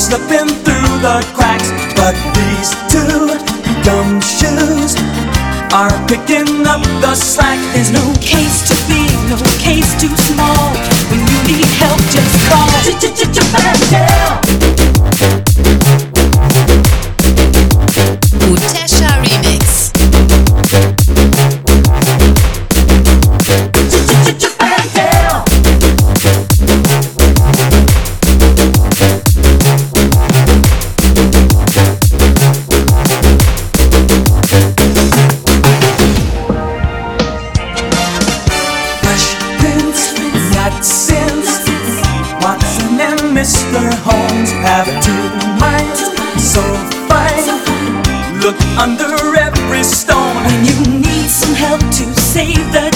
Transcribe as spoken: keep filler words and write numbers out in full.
slipping through the cracks. But these two gumshoes are picking up the slack. There's no case too big, no case too small. When you need help, just call Japan. Utesha Remix. Mister Holmes have two minds so fine. Look under every stone when you need some help to save the